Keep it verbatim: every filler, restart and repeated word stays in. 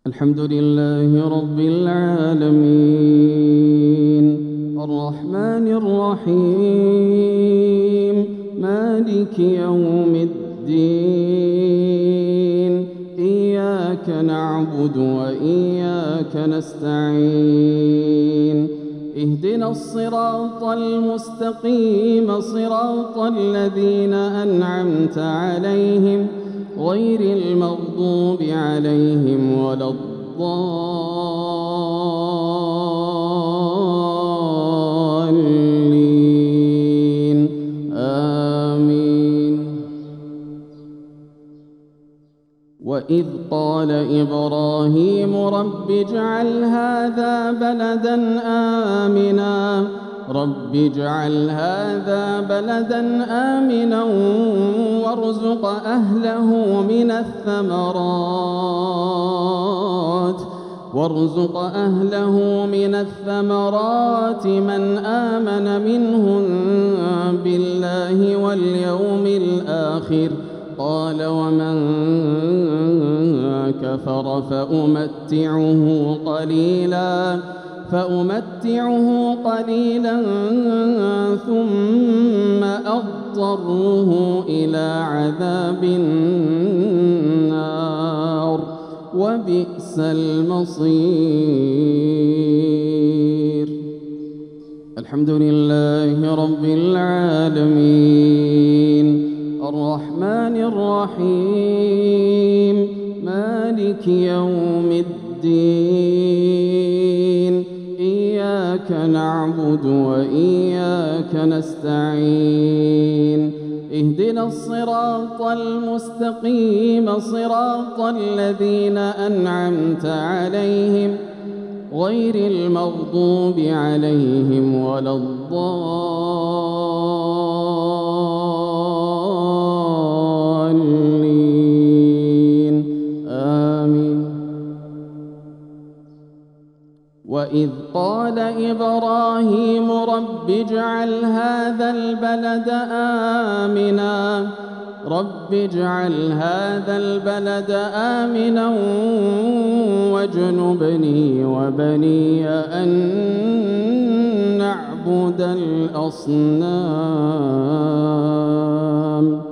الحمد لله رب العالمين الرحمن الرحيم مالك يوم الدين إياك نعبد وإياك نستعين اهدنا الصراط المستقيم صراط الذين أنعمت عليهم غير المغضوب عليهم ولا الضالين آمين. وإذ قال إبراهيم رب اجعل هذا بلدا آمنا رب اجعل هذا بلدا آمنا وارزق أهله من الثمرات وارزق أهله من الثمرات من آمن منهم بالله واليوم الآخر قال ومن كفر فأمتعه قليلا فأمتعه قليلا ثم أضطره إلى عذاب النار وبئس المصير. الحمد لله رب العالمين الرحمن الرحيم مالك يوم الدين إياك نعبد وإياك نستعين اهدنا الصراط المستقيم صراط الذين أنعمت عليهم غير المغضوب عليهم ولا الضالين آمين. وإذ قال إبراهيم رب اجعل هذا البلد آمنا رب اجعل هذا البلد آمنا واجنبني وبني أن نعبد الأصنام